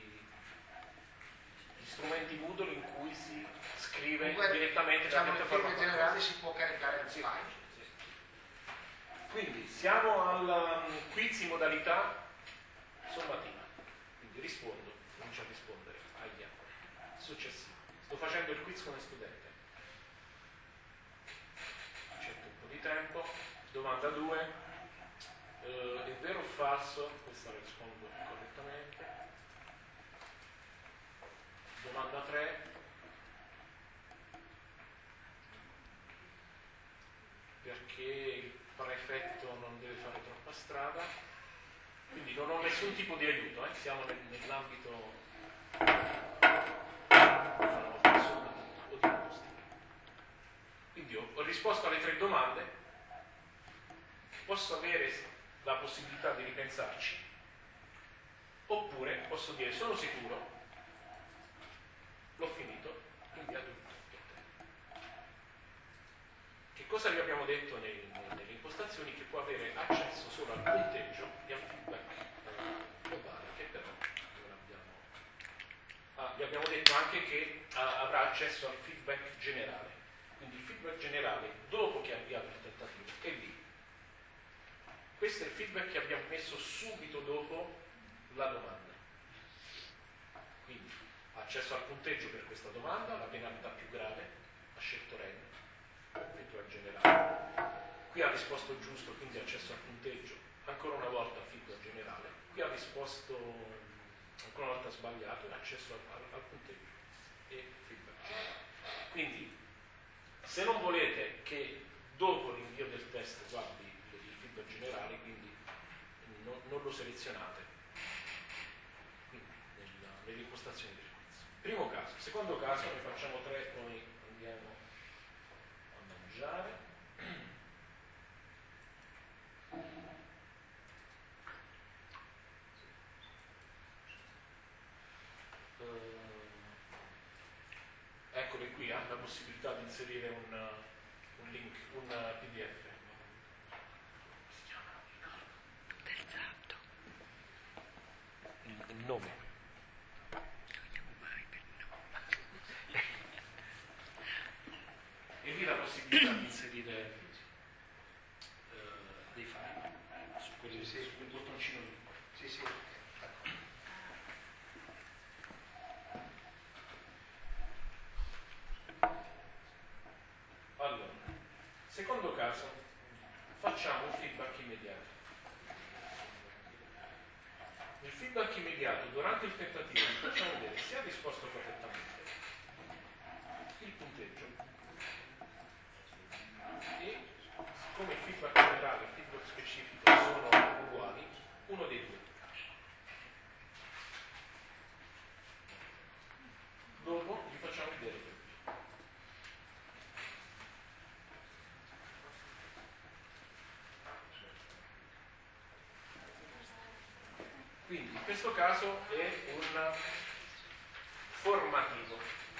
gli strumenti Moodle in cui si scrive Comunque, direttamente diciamo, dalla piattaforma. In generale si può caricare il file. Sì. Quindi siamo al um, quiz in modalità sommativa. Quindi rispondo, comincio a rispondere. Ahia. Successivo. Sto facendo il quiz come studente. Accetto un po' di tempo. Domanda due. Uh, è vero o falso? Questa la rispondo correttamente. Domanda tre. Perché il prefetto non deve fare troppa strada? Quindi non ho nessun tipo di aiuto, eh? Siamo nel, nell'ambito o di imposta. Quindi ho, ho risposto alle tre domande, posso avere la possibilità di ripensarci, oppure posso dire sono sicuro, l'ho finito, inviato tutto. Che cosa vi abbiamo detto nei, nelle impostazioni? Che può avere accesso solo al punteggio e al feedback eh, globale, che però non abbiamo. Ah, vi abbiamo detto anche che ah, avrà accesso al feedback generale. Quindi il feedback generale, dopo che ha avviato il tentativo, è lì. Questo è il feedback che abbiamo messo subito dopo la domanda. Quindi accesso al punteggio per questa domanda, la penalità più grave, ha scelto Ren. Feedback generale. Qui ha risposto giusto, quindi accesso al punteggio, ancora una volta feedback generale. Qui ha risposto ancora una volta sbagliato e accesso al, al, al punteggio e feedback generale. Quindi se non volete che dopo l'invio del test guardi il feedback generale, quindi non, non lo selezionate quindi nella, nelle impostazioni del quiz. Primo caso. Secondo caso, ne facciamo tre, poi andiamo mangiare. Uh, eccole qui, ha la possibilità di inserire un, un link, un P D F. Si chiama? Terzato. Il, il nome. E lì la possibilità di inserire eh, dei file su, quelli, sì, su quel bottoncino lì. Sì, sì. Allora, secondo caso, facciamo un feedback immediato. Nel feedback immediato, durante il tentativo, vi facciamo vedere se ha risposto correttamente il punteggio. E siccome il feedback generale e il feedback specifico sono uguali, uno dei due. Dopo vi facciamo vedere per due. Quindi in questo caso è un formativo.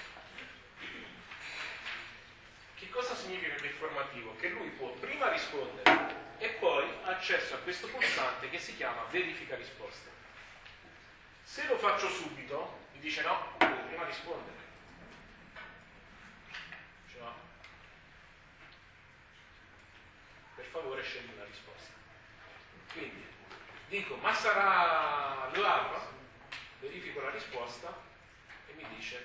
Che cosa significa che è formativo? Che lui può prima rispondere e poi ha accesso a questo pulsante che si chiama verifica risposta. Se lo faccio subito, mi dice no, devi prima rispondere. Dice no. Per favore scegli una risposta. Quindi dico, ma sarà Le Havre? Verifico la risposta e mi dice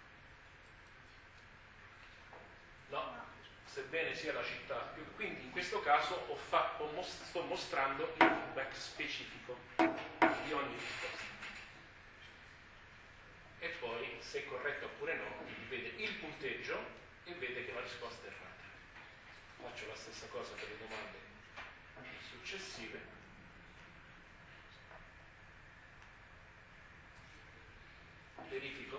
no, sebbene sia la città più. Quindi in questo caso ho fatto, sto mostrando il feedback specifico di ogni risposta. E poi, se è corretto oppure no, quindi vede il punteggio e vede che la risposta è errata. Faccio la stessa cosa per le domande successive. Verifico.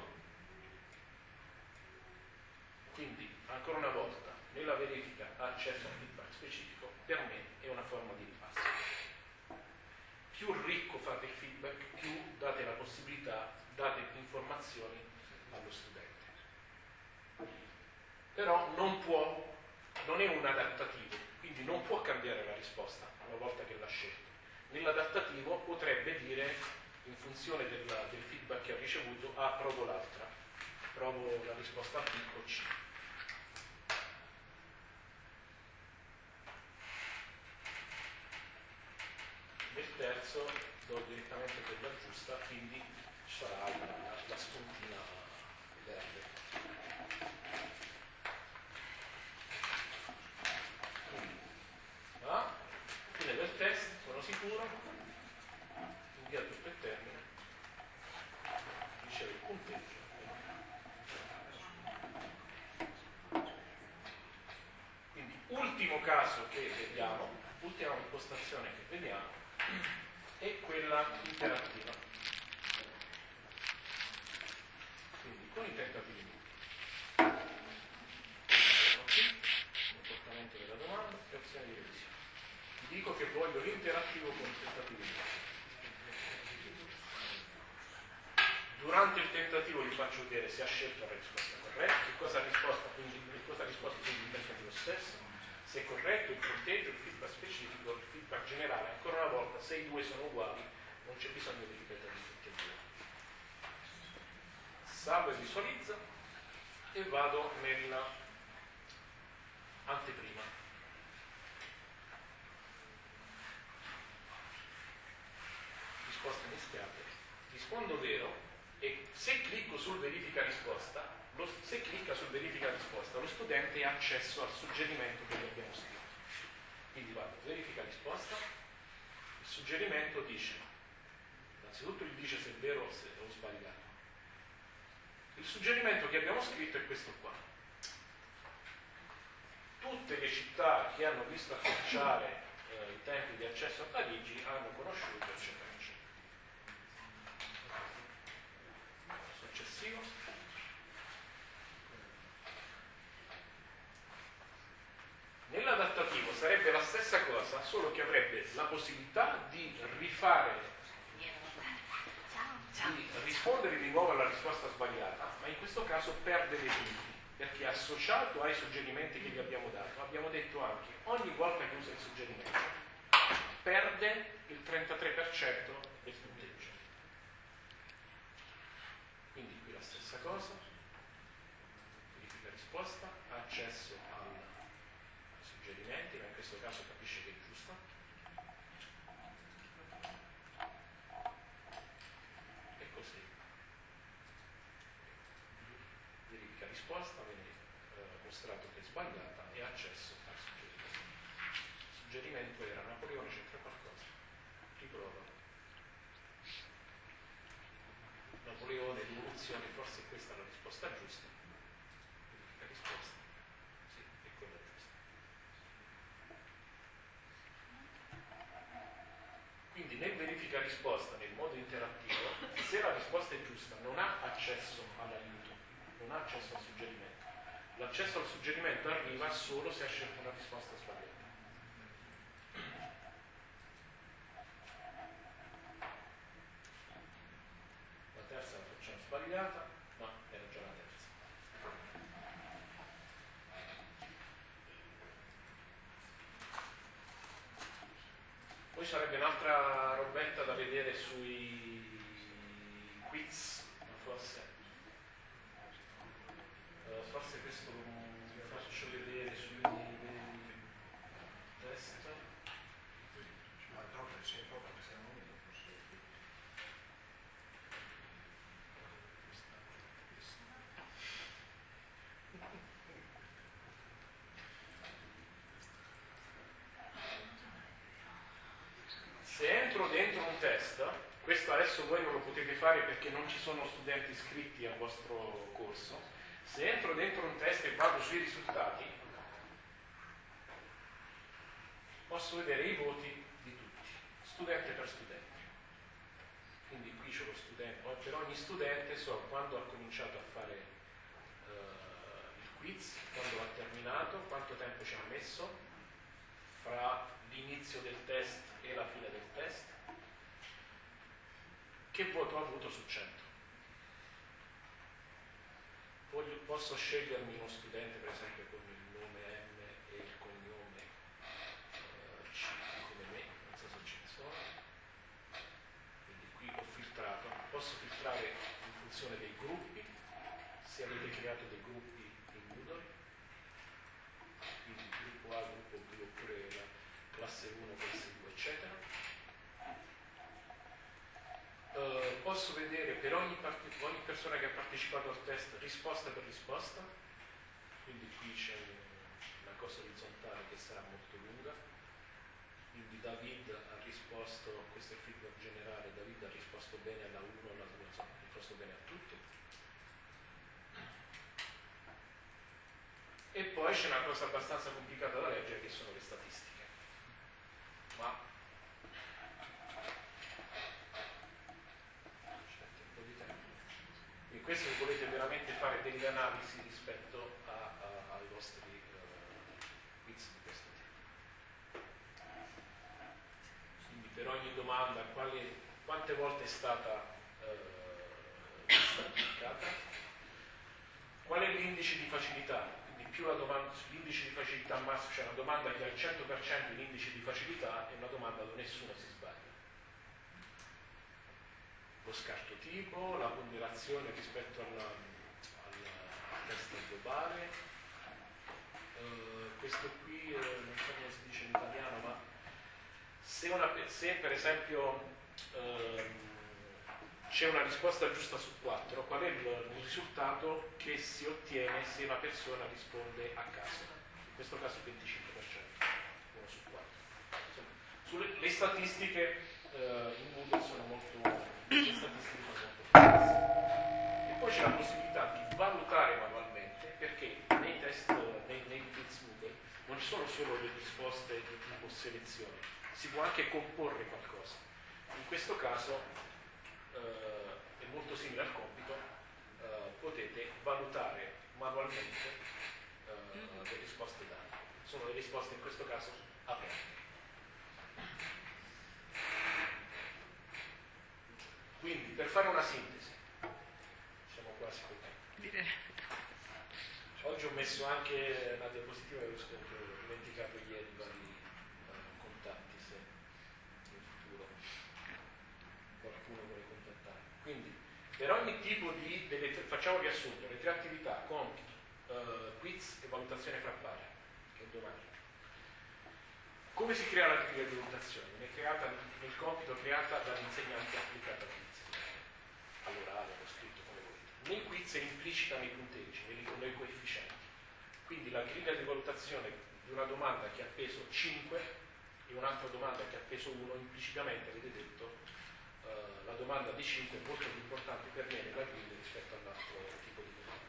Quindi, ancora una volta, nella verifica ha accesso al feedback specifico, per me è una forma di ripasso. Più ricco fate il feedback, più date la possibilità, date informazioni allo studente. Però non può, non è un adattativo, quindi non può cambiare la risposta una volta che l'ha scelto. Nell'adattativo potrebbe dire, in funzione del, del feedback che ha ricevuto, ah, provo l'altra, provo la risposta B o C. Nel terzo do direttamente quella giusta, quindi sarà la, la, la spuntina verde. Quindi, ah, fine del test, sono sicuro, invia tutto il termine, riceve il punteggio. Quindi ultimo caso che vediamo, ultima impostazione che vediamo, e quella interattiva. Quindi con i tentativi comportamento della domanda e opzione di revisione. Dico che voglio l'interattivo con il tentativo. Durante il tentativo gli faccio vedere se ha scelto la risposta corretta, che cosa ha risposto, quindi che cosa ha risposto quindi il tentativo stesso, se è corretto, il punteggio, il feedback specifico, il feedback generale. Ancora una volta, se i due sono uguali, non c'è bisogno di ripetere tutti e due. Salvo e visualizza e vado nella anteprima. Risposta mischiate. Rispondo vero e se clicco sul verifica risposta, lo, se clicca sul verifica risposta, lo studente ha accesso al suggerimento che gli abbiamo scritto. Quindi vado, verifica risposta, il suggerimento dice, innanzitutto gli dice se è vero o se ho sbagliato. Il suggerimento che abbiamo scritto è questo qua. Tutte le città che hanno visto accorciare eh, i tempi di accesso a Parigi hanno conosciuto, eccetera, eccetera. Successivo. Nell'adattativo sarebbe la stessa cosa, solo che avrebbe la possibilità di rifare, di rispondere di nuovo alla risposta sbagliata, ma in questo caso perde dei punti, perché associato ai suggerimenti che gli abbiamo dato, abbiamo detto anche, ogni volta che usa il suggerimento, perde il trentatré per cento del punteggio. Quindi qui la stessa cosa, verifica risposta, ha accesso ai suggerimenti, ma in questo caso capisce che è giusta. E così. Verifica risposta, viene eh, mostrato che è sbagliata e ha accesso al suggerimento. Il suggerimento era Napoleone c'entra qualcosa. Riprova. Napoleone, rivoluzione, forse questa è la risposta giusta. Verifica risposta. Sì, è quella giusta. Quindi nel verifica risposta, nel modo interattivo, se la risposta è giusta non ha accesso all'aiuto, non ha accesso al suggerimento. L'accesso al suggerimento arriva solo se ha scelto una risposta sbagliata. La terza la facciamo sbagliata, ma era già la terza. Poi sarebbe un'altra robetta da vedere sui quiz, forse. Uh, forse questo lo faccio vedere sui test. Ma troppo, sei poco, siamo uniti. Se entro dentro un test, questo adesso voi non lo potete fare perché non ci sono studenti iscritti al vostro corso, se entro dentro un test e vado sui risultati, posso vedere i voti di tutti, studente per studente. Quindi qui c'è lo studente, per ogni studente so quando ha cominciato a fare uh, il quiz, quando l'ha terminato, quanto tempo ci ha messo fra l'inizio del test e la fine del test, che voto ha avuto su cento. Voglio, posso scegliermi uno studente per esempio con il nome M e il cognome uh, C come me, non so se ce ne sono, quindi qui ho filtrato, posso filtrare in funzione dei gruppi, se avete creato dei gruppi in Moodle, quindi gruppo A, gruppo B oppure la classe uno, classe due eccetera. Uh, posso vedere per ogni, part- ogni persona che ha partecipato al test risposta per risposta, quindi qui c'è una cosa orizzontale che sarà molto lunga, quindi David ha risposto, questo è il feedback generale, David ha risposto bene alla uno, alla due, insomma, ha risposto bene a tutti. E poi c'è una cosa abbastanza complicata da leggere che sono le statistiche, ma questo se volete veramente fare delle analisi rispetto a, a, ai vostri uh, quiz di questo tipo. Quindi per ogni domanda quale, quante volte è stata uh, applicata, qual è l'indice di facilità, quindi più la domanda, l'indice di facilità massimo, cioè una domanda che ha il cento per cento l'indice di facilità è una domanda dove nessuno si sbaglia. Lo scarto tipo, la ponderazione rispetto alla, al test globale, uh, questo qui eh, non so come si dice in italiano, ma se, una, se per esempio uh, c'è una risposta giusta su quattro, qual è il, il risultato che si ottiene se una persona risponde a caso? In questo caso il venticinque per cento, uno su quattro. Insomma, sulle, le statistiche uh, in Moodle sono molto... le statistiche sono molto complesse. E poi c'è la possibilità di valutare manualmente, perché nei test, nei, nei quiz Moodle non ci sono solo le risposte di tipo selezione, si può anche comporre qualcosa. In questo caso eh, è molto simile al compito, eh, potete valutare manualmente eh, le risposte date. Sono le risposte in questo caso aperte. Quindi, per fare una sintesi, siamo quasi contenti. Oggi ho messo anche una diapositiva che ho dimenticato ieri, vari uh, contatti, se in futuro qualcuno vuole contattare. Quindi, per ogni tipo di, delle, facciamo riassunto, le tre attività, compito, uh, quiz e valutazione fra pari, che è domani. Come si crea la griglia di valutazione? È creata nel compito creata dall'insegnante applicata all'orale, allo scritto, come volete. Nei quiz è implicita nei punteggi, nei, nei coefficienti. Quindi la griglia di valutazione di una domanda che ha peso cinque e un'altra domanda che ha peso uno, implicitamente avete detto uh, la domanda di cinque è molto più importante per me nella griglia rispetto all'altro tipo di domanda.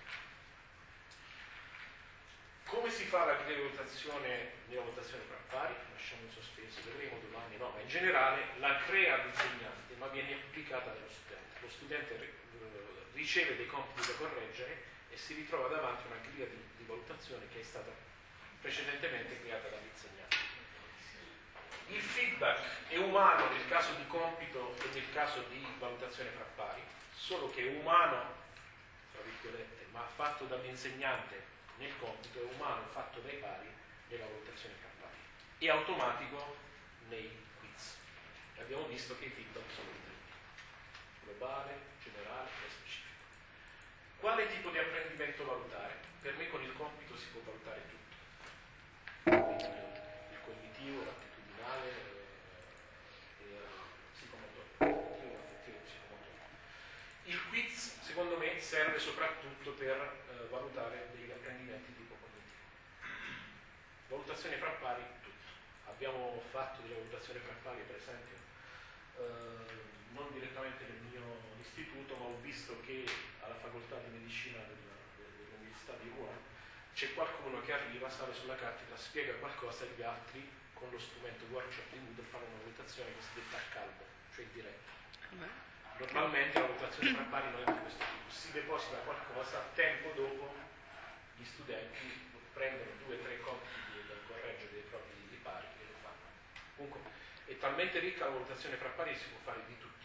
Come si fa la griglia di valutazione nella valutazione fra pari? Lasciamo in sospeso, vedremo domani, no, ma in generale la crea l'insegnante, ma viene applicata dallo studente. Lo studente riceve dei compiti da correggere e si ritrova davanti a una griglia di, di valutazione che è stata precedentemente creata dall'insegnante. Il feedback è umano nel caso di compito e nel caso di valutazione fra pari, solo che è umano, tra virgolette, ma fatto dall'insegnante nel compito, è umano fatto dai pari nella valutazione fra pari. È automatico nei quiz. E abbiamo visto che i feedback sono i tre: globale, generale e specifico. Quale tipo di apprendimento valutare? Per me con il compito si può valutare tutto. Il cognitivo, l'attitudinale, il psicomotore, l'affettivo e psicomotore. Il quiz, secondo me, serve soprattutto per eh, valutare degli apprendimenti di tipo cognitivo. Valutazione fra pari, tutto. Abbiamo fatto delle valutazioni fra pari, per esempio, eh, non direttamente nel mio istituto, ma ho visto che alla facoltà di medicina della, dell'Università di Roma c'è qualcuno che arriva, sale sulla cattedra, spiega qualcosa e gli altri con lo strumento workshop di Moodle fanno una valutazione che si detta a caldo, cioè in diretta. Normalmente la valutazione fra pari non è di questo tipo, si deposita qualcosa, tempo dopo gli studenti prendono due o tre compiti da correggere dei propri di pari e lo fanno. Comunque è talmente ricca la valutazione fra pari che si può fare di tutto.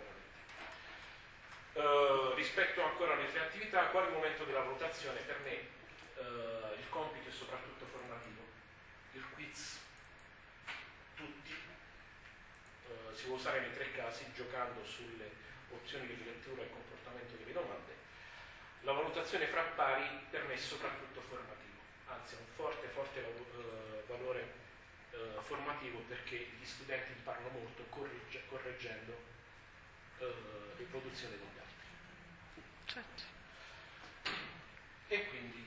Uh, rispetto ancora alle tre attività, quale momento della valutazione? Per me uh, il compito è soprattutto formativo, il quiz tutti, uh, si può usare nei tre casi giocando sulle opzioni di lettura e comportamento delle domande. La valutazione fra pari per me è soprattutto formativo, anzi ha un forte forte uh, valore uh, formativo, perché gli studenti imparano molto corregge, correggendo uh, le produzioni degli altri. Certo. E quindi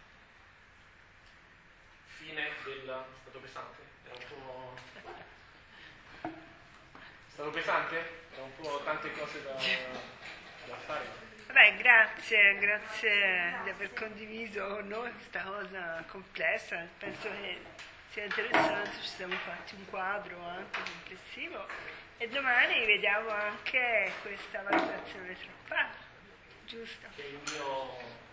fine del... è stato pesante? Era un po'... è stato pesante? Era un po' tante cose da, da fare. Vabbè, grazie, grazie di aver condiviso con noi questa cosa complessa. Penso che sia interessante, ci siamo fatti un quadro anche complessivo e domani vediamo anche questa valutazione tra pari. giusto. che è il mio